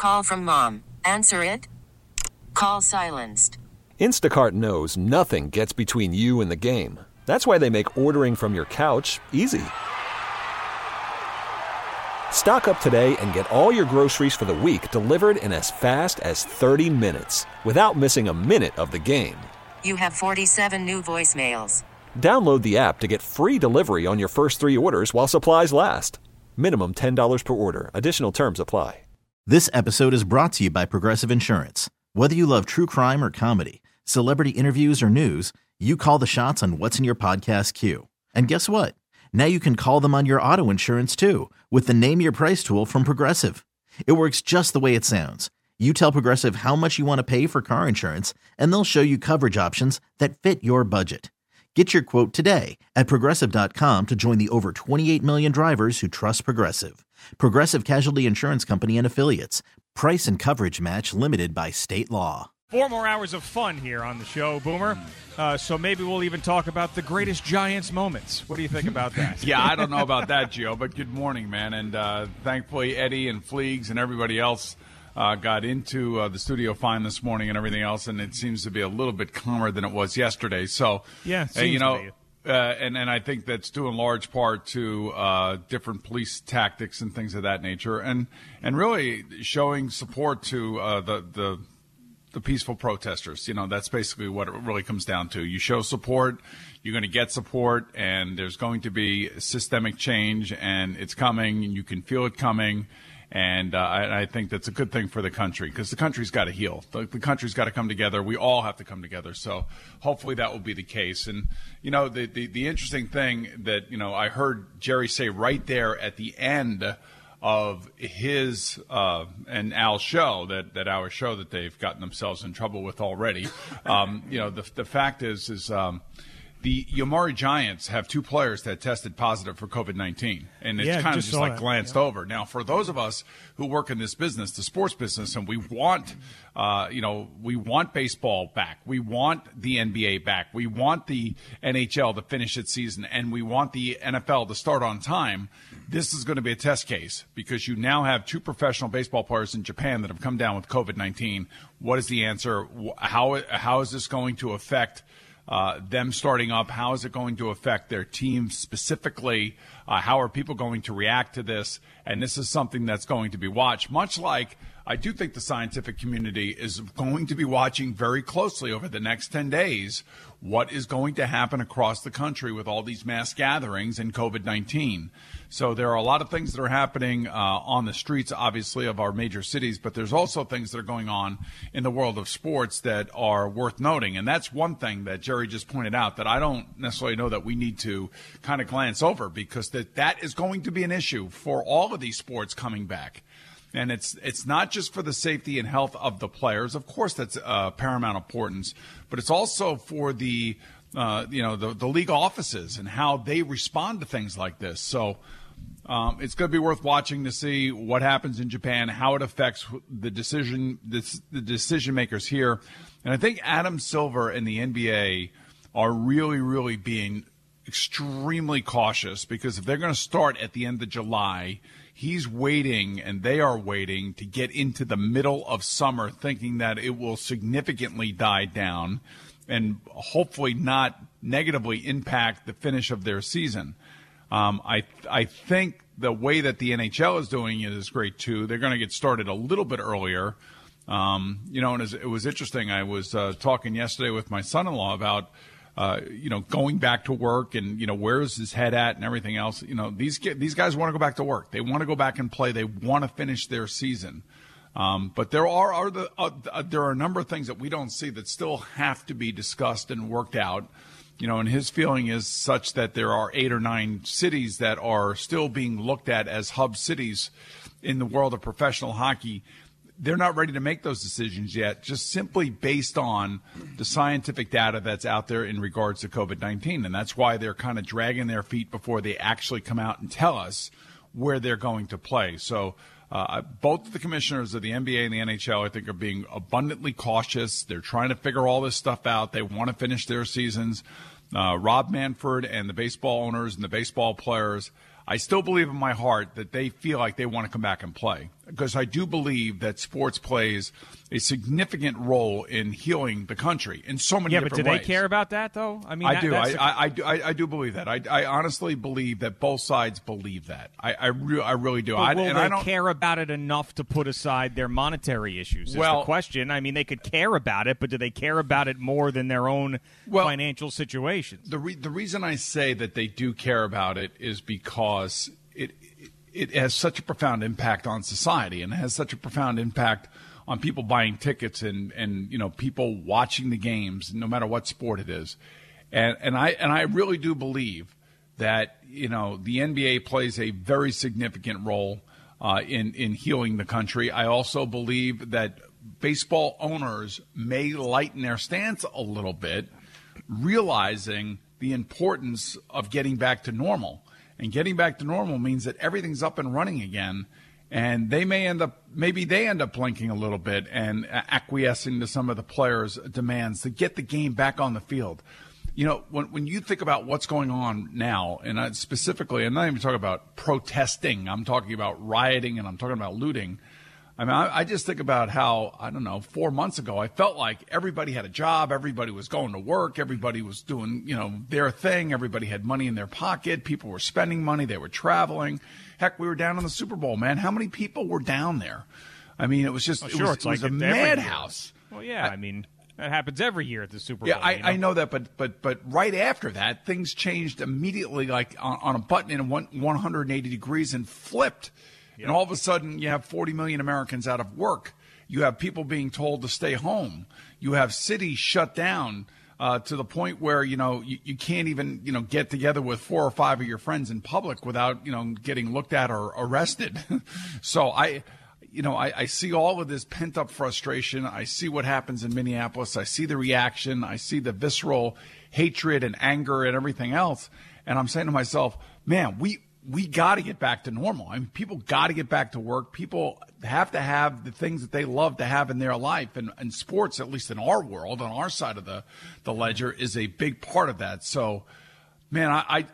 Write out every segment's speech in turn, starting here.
Call from mom. Answer it. Call silenced. Instacart knows nothing gets between you and the game. That's why they make ordering from your couch easy. Stock up today and get all your groceries for the week delivered in as fast as 30 minutes without missing a minute of the game. You have 47 new voicemails. Download the app to get free delivery on your first 3 orders while supplies last. Minimum $10 per order. Additional terms apply. This episode is brought to you by Progressive Insurance. Whether you love true crime or comedy, celebrity interviews or news, you call the shots on what's in your podcast queue. And guess what? Now you can call them on your auto insurance too with the Name Your Price tool from Progressive. It works just the way it sounds. You tell Progressive how much you want to pay for car insurance, and they'll show you coverage options that fit your budget. Get your quote today at Progressive.com to join the over 28 million drivers who trust Progressive. Progressive Casualty Insurance Company and Affiliates. Price and coverage match limited by state law. 4 more hours of fun here on the show, Boomer. So maybe we'll even talk about the greatest Giants moments. What do you think about that? Yeah, I don't know about that, Gio, but good morning, man. And thankfully, Eddie and Fleegs and everybody else got into the studio fine this morning and everything else, and it seems to be a little bit calmer than it was yesterday. So, yeah, you know, and I think that's due in large part to different police tactics and things of that nature, and really showing support to the peaceful protesters. You know, that's basically what it really comes down to. You show support, you're going to get support, and there's going to be systemic change, and it's coming, and you can feel it coming. And I think that's a good thing for the country because the country's got to heal. The country's got to come together. We all have to come together. So hopefully that will be the case. And, you know, the interesting thing that, you know, I heard Jerry say right there at the end of his and Al's show, that our show that they've gotten themselves in trouble with already. You know, the fact is the Yomiuri Giants have 2 players that tested positive for COVID-19, and it's kind of just like glanced over. Now, for those of us who work in this business, the sports business, and we want, we want baseball back, we want the NBA back, we want the NHL to finish its season, and we want the NFL to start on time. This is going to be a test case because you now have 2 professional baseball players in Japan that have come down with COVID-19. What is the answer? How is this going to affect them starting up? How is it going to affect their team specifically? How are people going to react to this? And this is something that's going to be watched, much like I do think the scientific community is going to be watching very closely over the next 10 days what is going to happen across the country with all these mass gatherings and COVID-19. So there are a lot of things that are happening on the streets, obviously, of our major cities, but there's also things that are going on in the world of sports that are worth noting. And that's one thing that Jerry just pointed out that I don't necessarily know that we need to kind of glance over because that is going to be an issue for all of these sports coming back. And it's not just for the safety and health of the players. Of course, that's paramount importance, but it's also for the league offices and how they respond to things like this. So it's going to be worth watching to see what happens in Japan, how it affects the decision makers here. And I think Adam Silver and the NBA are really, really being extremely cautious because if they're going to start at the end of July, he's waiting and they are waiting to get into the middle of summer thinking that it will significantly die down and hopefully not negatively impact the finish of their season. I think the way that the NHL is doing it is great too. They're going to get started a little bit earlier. And it was interesting. I was talking yesterday with my son-in-law about going back to work and, where's his head at and everything else. These guys want to go back to work. They want to go back and play. They want to finish their season. But there are a number of things that we don't see that still have to be discussed and worked out. And his feeling is such that there are 8 or 9 cities that are still being looked at as hub cities in the world of professional hockey. They're not ready to make those decisions yet, just simply based on the scientific data that's out there in regards to COVID-19. And that's why they're kind of dragging their feet before they actually come out and tell us where they're going to play. So both the commissioners of the NBA and the NHL, I think, are being abundantly cautious. They're trying to figure all this stuff out. They want to finish their seasons. Rob Manfred and the baseball owners and the baseball players, I still believe in my heart that they feel like they want to come back and play. because I do believe that sports plays a significant role in healing the country in so many different ways. Yeah, but do they care about that, though? I mean, I do believe that. I honestly believe that both sides believe that. I really do. But will they care about it enough to put aside their monetary issues? Is the question. I mean, they could care about it, but do they care about it more than their own financial situations? The reason I say that they do care about it is because it has such a profound impact on society, and it has such a profound impact on people buying tickets and people watching the games, no matter what sport it is. And I really do believe that the NBA plays a very significant role in healing the country. I also believe that baseball owners may lighten their stance a little bit, realizing the importance of getting back to normal. And getting back to normal means that everything's up and running again, and they may end up blinking a little bit and acquiescing to some of the players' demands to get the game back on the field. When you think about what's going on now, and specifically, I'm not even talking about protesting, I'm talking about rioting, and I'm talking about looting. I mean, I just think about how, 4 months ago, I felt like everybody had a job, everybody was going to work, everybody was doing, their thing, everybody had money in their pocket, people were spending money, they were traveling. Heck, we were down in the Super Bowl, man. How many people were down there? I mean, it was just, it was a madhouse. Well, yeah, I mean, that happens every year at the Super Bowl. Yeah, I know that, but right after that, things changed immediately, like on a button in 180 degrees and flipped. And all of a sudden, you have 40 million Americans out of work. You have people being told to stay home. You have cities shut down to the point where, you can't even, get together with 4 or 5 of your friends in public without, getting looked at or arrested. So I see all of this pent-up frustration. I see what happens in Minneapolis. I see the reaction. I see the visceral hatred and anger and everything else. And I'm saying to myself, man, we got to get back to normal. I mean, people got to get back to work. People have to have the things that they love to have in their life. And sports, at least in our world, on our side of the ledger, is a big part of that. So, man,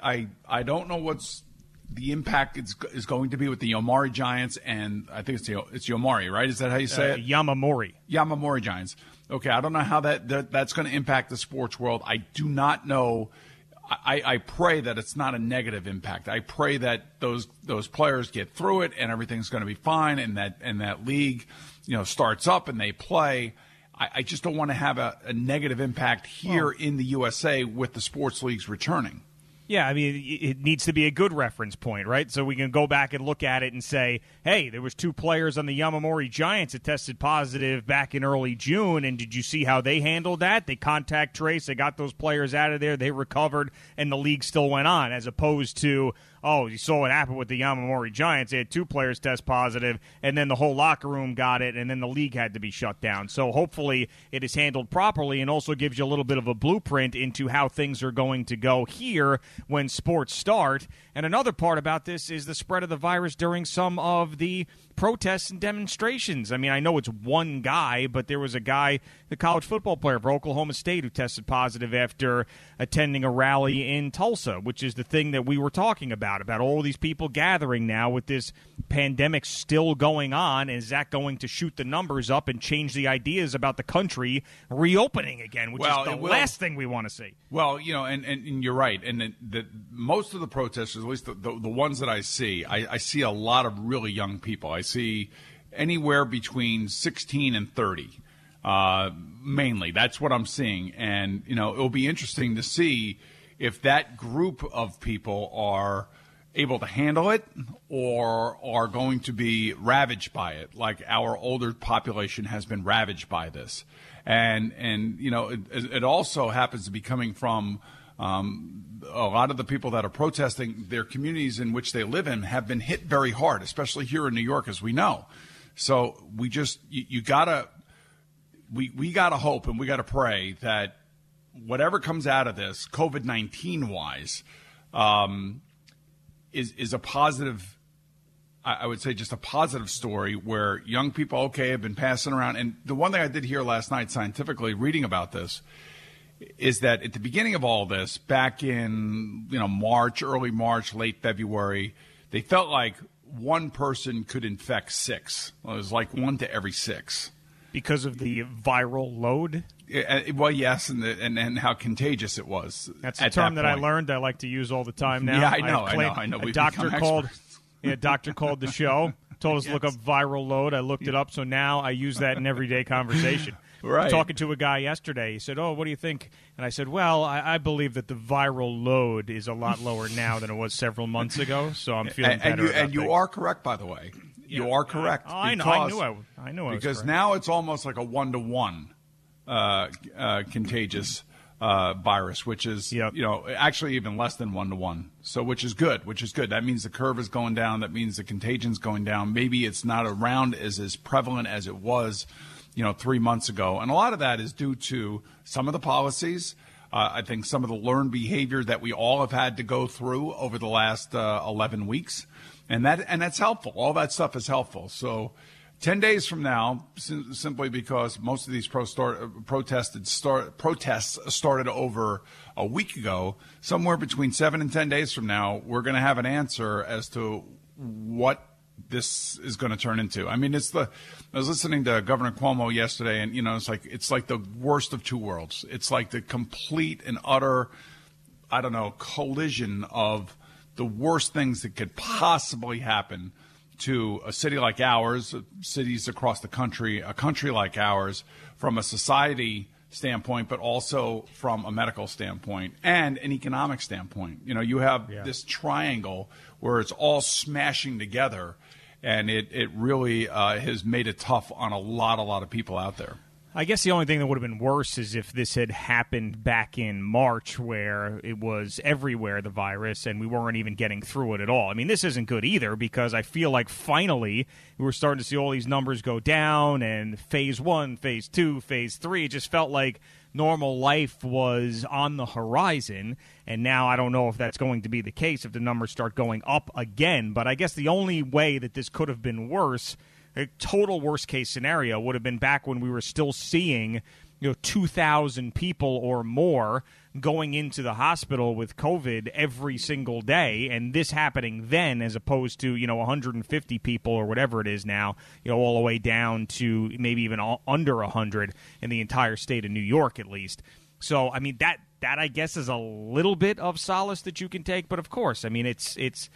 I don't know what's the impact is going to be with the Yomiuri Giants. And I think it's Yomiuri, right? Is that how you say it? Yamamori Giants. Okay, I don't know how that's going to impact the sports world. I do not know. I pray that it's not a negative impact. I pray that those players get through it and everything's going to be fine, and that league, starts up and they play. I just don't want to have a negative impact here in the USA with the sports leagues returning. Yeah, I mean, it needs to be a good reference point, right? So we can go back and look at it and say, hey, there was 2 players on the Yamamori Giants that tested positive back in early June, and did you see how they handled that? They contact traced, they got those players out of there, they recovered, and the league still went on, as opposed to, you saw what happened with the Yamamori Giants. They had 2 players test positive, and then the whole locker room got it, and then the league had to be shut down. So hopefully it is handled properly and also gives you a little bit of a blueprint into how things are going to go here when sports start. And another part about this is the spread of the virus during some of the protests and demonstrations. I mean, I know it's one guy, but there was a guy, the college football player for Oklahoma State, who tested positive after attending a rally in Tulsa, which is the thing that we were talking about all these people gathering now with this pandemic still going on. Is that going to shoot the numbers up and change the ideas about the country reopening again, which is the last thing we want to see? Well, and you're right. And most of the protesters, at least the ones that I see a lot of really young people. I see anywhere between 16 and 30, mainly. That's what I'm seeing. And, it'll be interesting to see if that group of people are able to handle it or are going to be ravaged by it, like our older population has been ravaged by this. And it also happens to be coming from a lot of the people that are protesting. Their communities in which they live in have been hit very hard, especially here in New York, as we know. So we gotta hope and we gotta pray that whatever comes out of this, COVID-19 wise, is a positive. I would say just a positive story where young people, have been passing around. And the one thing I did hear last night scientifically reading about this is that at the beginning of all this, back in March, early March, late February, they felt like one person could infect 6. Well, it was like 1 to every 6. Because of the viral load? Well, yes, and how contagious it was. That's a term that I learned I like to use all the time now. Yeah, I know. A doctor called the show, told us to look up viral load. I looked it up, so now I use that in everyday conversation. Right. Talking to a guy yesterday, he said, "Oh, what do you think?" And I said, "Well, I believe that the viral load is a lot lower now than it was several months ago, so I'm feeling better." And you are correct, by the way. Yeah. You are correct. I knew I was because correct. now it's almost like a 1-to-1 contagious virus, which is actually even less than 1-to-1. So which is good. That means the curve is going down. That means the contagion's going down. Maybe it's not around as prevalent as it was 3 months ago. And a lot of that is due to some of the policies. I think some of the learned behavior that we all have had to go through over the last 11 weeks. And that's helpful. All that stuff is helpful. So 10 days from now, simply because most of these protests started over a week ago, somewhere between 7 and 10 days from now, we're going to have an answer as to what this is going to turn into. I mean, I was listening to Governor Cuomo yesterday, and it's like the worst of two worlds. It's like the complete and utter, collision of the worst things that could possibly happen to a city like ours, cities across the country, a country like ours, from a society standpoint, but also from a medical standpoint and an economic standpoint. You have this triangle where it's all smashing together, and it really has made it tough on a lot of people out there. I guess the only thing that would have been worse is if this had happened back in March, where it was everywhere, the virus, and we weren't even getting through it at all. I mean, this isn't good either, because I feel like finally we were starting to see all these numbers go down, and phase 1, phase 2, phase 3, it just felt like normal life was on the horizon, and now I don't know if that's going to be the case if the numbers start going up again. But I guess the only way that this could have been worse, a total worst-case scenario, would have been back when we were still seeing 2,000 people or more going into the hospital with COVID every single day, and this happening then as opposed to 150 people or whatever it is now, all the way down to maybe even under 100 in the entire state of New York at least. So I mean that I guess is a little bit of solace that you can take, but of course, I mean it's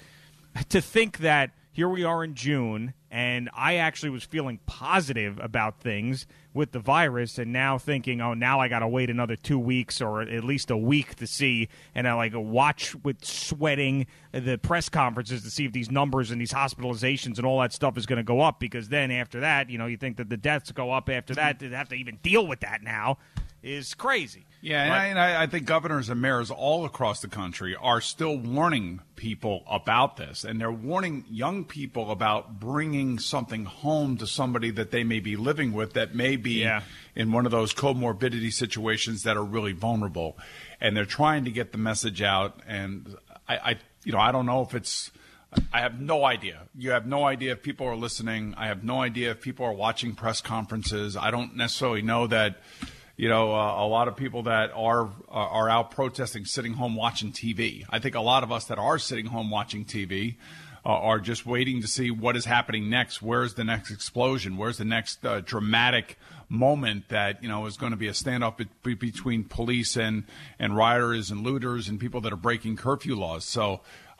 to think that here we are in June, and I actually was feeling positive about things with the virus, and now thinking, oh, now I got to wait another 2 weeks or at least a week to see, and I watch with sweating the press conferences to see if these numbers and these hospitalizations and all that stuff is going to go up, because then after that, you think that the deaths go up after that. To have to even deal with that now is crazy. Yeah, and I think governors and mayors all across the country are still warning people about this, and they're warning young people about bringing something home to somebody that they may be living with that may be in one of those comorbidity situations that are really vulnerable, and they're trying to get the message out. And I don't know if it's. I have no idea. You have no idea if people are listening. I have no idea if people are watching press conferences. I don't necessarily know that. A lot of people that are out protesting, sitting home watching TV. I think a lot of us that are sitting home watching TV are just waiting to see what is happening next. Where's the next explosion? Where's the next dramatic moment that is going to be a standoff between police and rioters and looters and people that are breaking curfew laws? So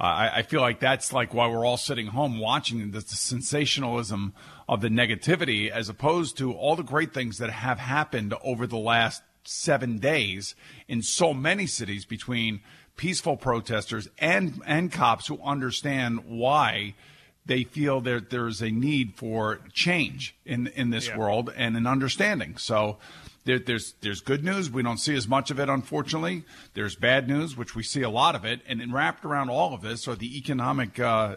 I feel like that's like why we're all sitting home watching the sensationalism of the negativity, as opposed to all the great things that have happened over the last 7 days in so many cities between peaceful protesters and cops who understand why they feel that there's a need for change in this world and an understanding. So there's good news. We don't see as much of it, unfortunately. There's bad news, which we see a lot of it. And then wrapped around all of this are the economic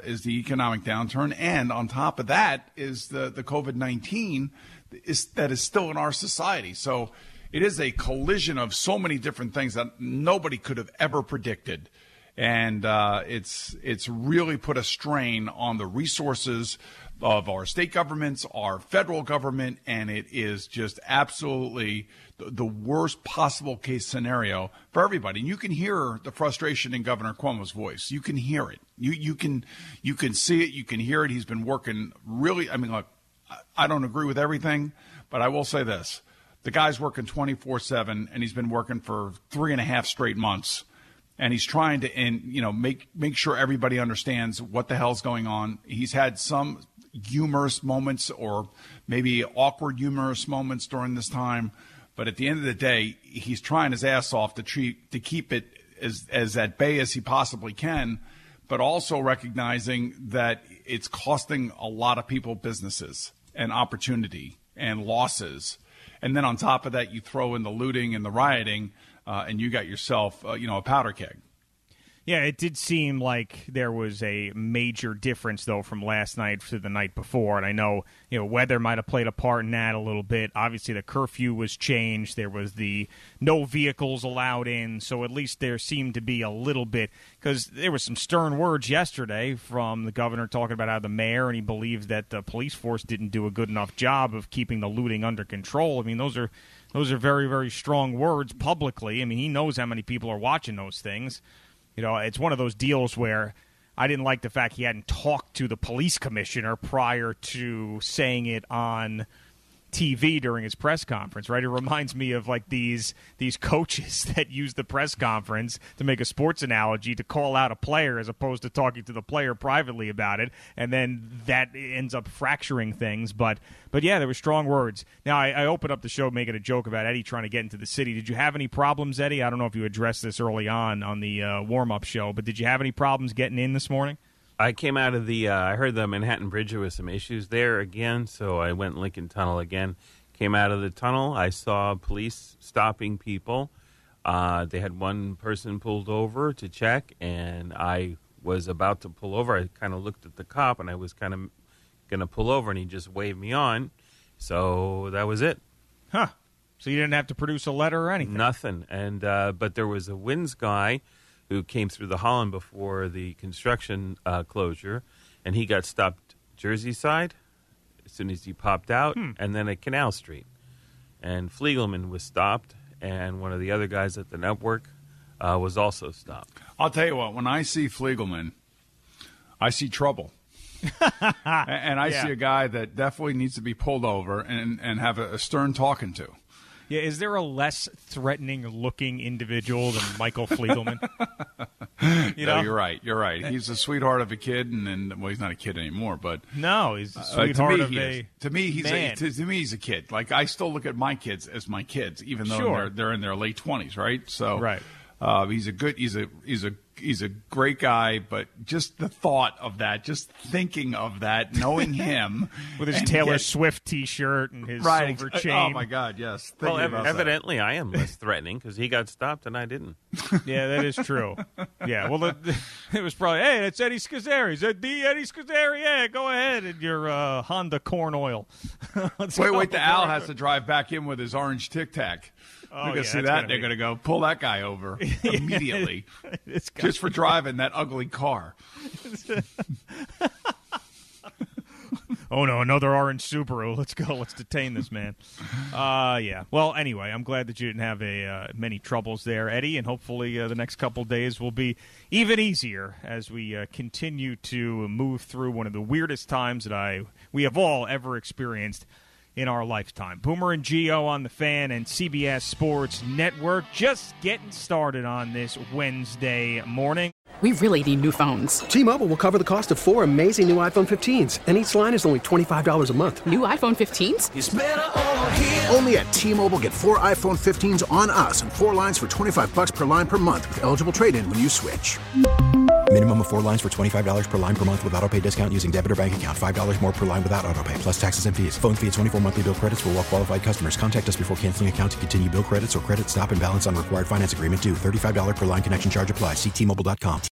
downturn. And on top of that is the COVID-19 that is still in our society. So it is a collision of so many different things that nobody could have ever predicted. And it's really put a strain on the resources our state governments, our federal government, and it is just absolutely the worst possible case scenario for everybody. And you can hear the frustration in Governor Cuomo's voice. You can hear it. You can see it. You can hear it. He's been working really. I mean, look, I don't agree with everything, but I will say this: the guy's working 24/7, and he's been working for 3.5 straight months. And he's trying to, make sure everybody understands what the hell's going on. He's had some humorous moments or maybe awkward humorous moments during this time. But at the end of the day, he's trying his ass off to keep it as at bay as he possibly can, but also recognizing that it's costing a lot of people businesses and opportunity and losses. And then on top of that, you throw in the looting and the rioting, and you got yourself, a powder keg. Yeah, it did seem like there was a major difference, though, from last night to the night before. And I know, weather might have played a part in that a little bit. Obviously, the curfew was changed. There was the no vehicles allowed in. So at least there seemed to be a little bit, because there was some stern words yesterday from the governor talking about how the mayor, and he believes that the police force didn't do a good enough job of keeping the looting under control. I mean, those are very, very strong words publicly. I mean, he knows how many people are watching those things. It's one of those deals where I didn't like the fact he hadn't talked to the police commissioner prior to saying it on TV during his press conference, right? It reminds me of like these coaches that use the press conference to make a sports analogy to call out a player as opposed to talking to the player privately about it, and then that ends up fracturing things. But yeah, there were strong words. Now, I opened up the show making a joke about Eddie trying to get into the city. Did you have any problems, Eddie? I don't know if you addressed this early on the warm-up show, but did you have any problems getting in this morning? I came out of I heard the Manhattan Bridge, there was some issues there again, so I went Lincoln Tunnel again. Came out of the tunnel, I saw police stopping people. They had one person pulled over to check, and I was about to pull over. I kind of looked at the cop, and I was kind of going to pull over, and he just waved me on. So that was it. Huh. So you didn't have to produce a letter or anything? Nothing. And but there was a WINS guy who came through the Holland before the construction closure, and he got stopped Jersey side as soon as he popped out, and then at Canal Street. And Fliegelman was stopped, and one of the other guys at the network was also stopped. I'll tell you what, when I see Fliegelman, I see trouble. And I see a guy that definitely needs to be pulled over and have a stern talking to. Yeah, is there a less threatening-looking individual than Michael Fliegelman? No, you're right. You're right. He's a sweetheart of a kid, and he's not a kid anymore. But no, he's a sweetheart of a to me, he's man. To me, he's a kid. Like, I still look at my kids as my kids, even though they're in their late 20s, right? So, right. He's a great guy, but just the thought of that, just thinking of that, knowing him with his Taylor Swift T-shirt and his silver chain. Oh my God, yes. Well, evidently I am less threatening because he got stopped and I didn't. Yeah, that is true. Yeah, well, it was probably, hey, it's Eddie Scazzeri. Is that the Eddie Scazzeri? Yeah, go ahead in your Honda Corn Oil. Wait, the Al has to drive back in with his orange Tic Tac. Oh, You're going to see that. They're going to go pull that guy over immediately just for driving that ugly car. Oh, no, another orange Subaru. Let's go. Let's detain this man. Yeah. Well, anyway, I'm glad that you didn't have many troubles there, Eddie, and hopefully the next couple days will be even easier as we continue to move through one of the weirdest times that we have all ever experienced in our lifetime. Boomer and Gio on the Fan and CBS Sports Network, just getting started on this Wednesday morning. We really need new phones. T-Mobile will cover the cost of 4 amazing new iPhone 15s, and each line is only $25 a month. New iPhone 15s? It's better over here. Only at T-Mobile, get 4 iPhone 15s on us and 4 lines for $25 per line per month with eligible trade-in when you switch. Minimum of 4 lines for $25 per line per month with autopay discount using debit or bank account. $5 more per line without autopay, plus taxes and fees. Phone fee at 24 monthly bill credits for well-qualified customers. Contact us before canceling account to continue bill credits or credit stop and balance on required finance agreement due. $35 per line connection charge applies. See T-Mobile.com.